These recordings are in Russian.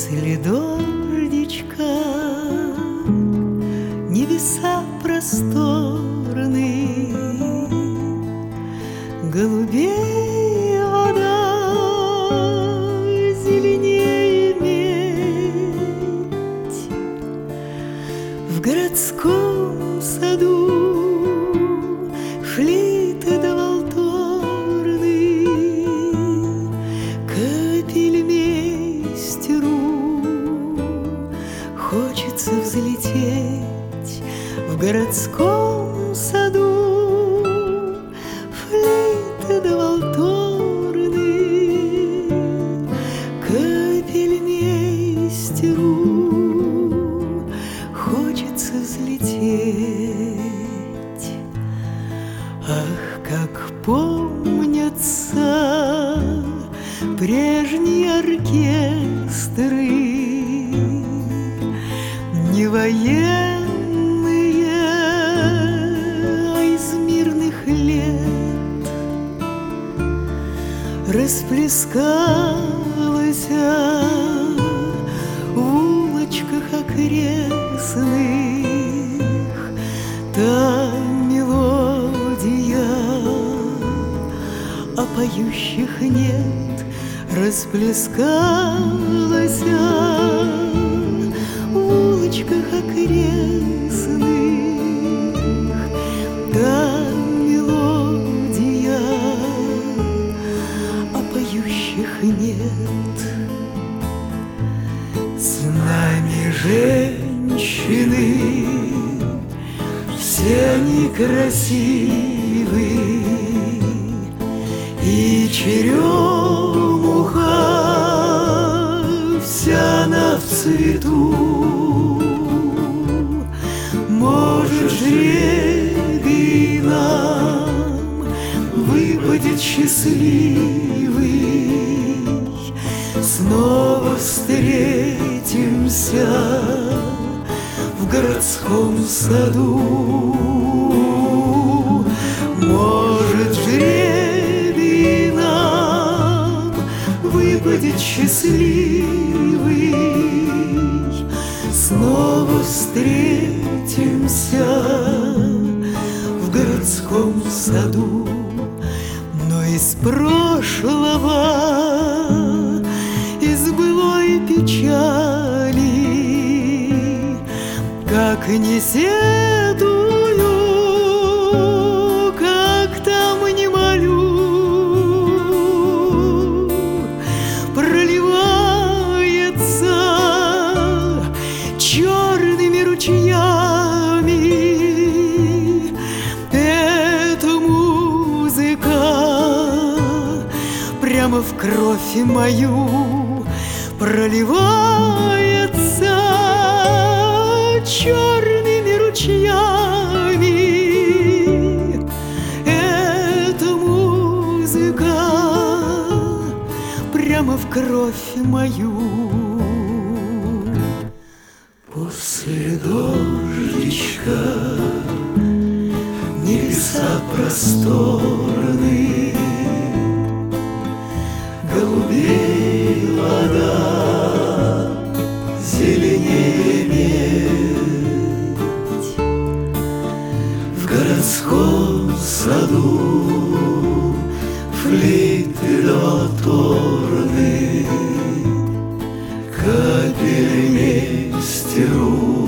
После дождичка небеса просторные, голубее вода, зеленее медь. В городском саду флейты да валторны, капельмейстеру хочется взлететь. В городском саду флейты да валторны, капельмейстеру хочется взлететь. Ах, как помнятся прежние оркестры, не военные, а из мирных лет. Расплескалась в улочках окрестных та мелодия, а поющих нет. Расплескалась в улочках окрестных та мелодия, а поющих нет. С нами женщины, все они красивы, и черемуха вся она в цвету. Может, жребий нам выпадет счастливый, снова встретимся в городском саду. Может, жребий нам выпадет счастливый, снова встретимся в городском саду. Но из прошлого, из былой печали, как не сетую, как там не молю, проливается черными ручьями эта музыка, прямо в кровь мою проливается черными ручьями. Эта музыка прямо в кровь мою. После дождичка небеса просторны, голубей вода, зеленее медь. В городском саду флейты да валторны, капельмейстеру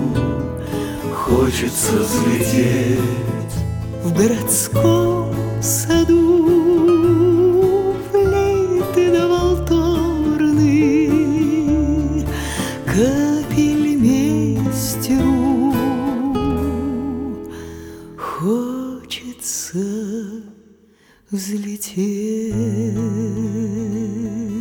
хочется взлететь. В городском саду флейты да валторны, капельмейстеру хочется взлететь.